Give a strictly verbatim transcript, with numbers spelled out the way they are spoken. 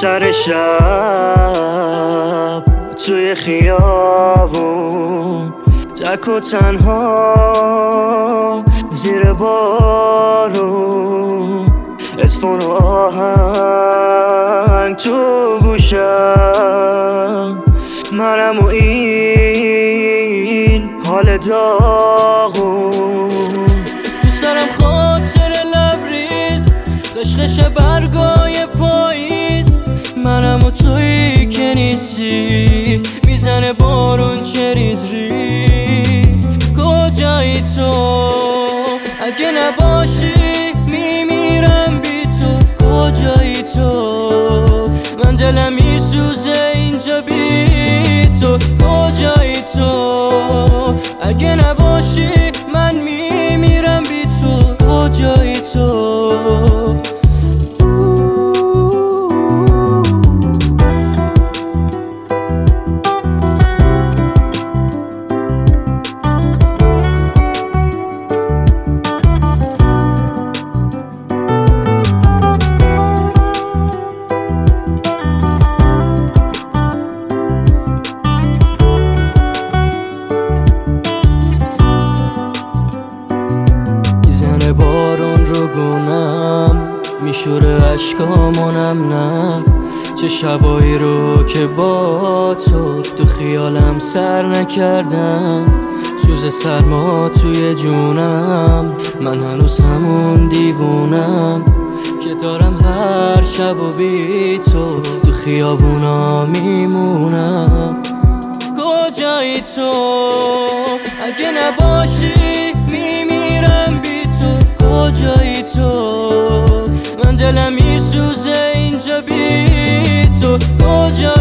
سر شب توی خیابون تک و تنها زیر بارون اتفون و آهنگ تو گوشم منم و این حال داغون دوست دارم خاطر لبریز خشخش برگای پاییز منم و تویی که نیستی میزنه بارون چه ریز ریز کجایی تو اگه نباشی میمیرم بی تو کجایی تو من دلم میسوزه اینجا بی تو کجایی تو اگه نباشی من میمیرم بی تو کجایی تو بارون رو گونم میشوره عشقامونم نه چه شبایی رو که با تو تو خیالم سر نکردم سوز سرما توی جونم من هنوز همون دیوونم که دارم هر شب و بی تو تو خیابونا میمونم کجایی تو اگه نباشی میمیرم بی تو کجایی تو من دلم میسوزه اینجا بی تو کجایی